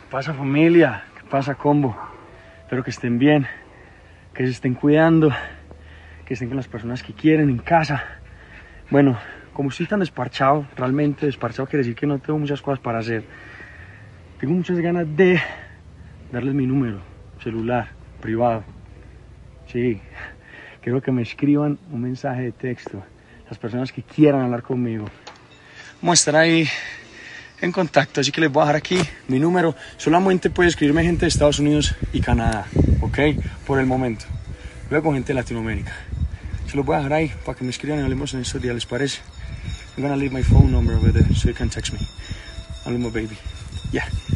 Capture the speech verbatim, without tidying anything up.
pasa, familia? ¿Qué pasa, combo? Espero que estén bien, que se estén cuidando, que estén con las personas que quieren en casa. Bueno, como estoy tan desparchado, realmente desparchado quiere decir que no tengo muchas cosas para hacer. Tengo muchas ganas de darles mi número celular privado. Sí, quiero que me escriban un mensaje de texto, las personas que quieran hablar conmigo. Vamos a estar ahí en contacto, así que les voy a dejar aquí mi número. Solamente puede escribirme gente de Estados Unidos y Canadá, ok, por el momento. Luego gente de Latinoamérica. Se los voy a dejar ahí para que me escriban y hablemos en estos días, ¿les parece? I'm gonna leave my phone number over there so you can text me. Hablemos, baby. Yeah.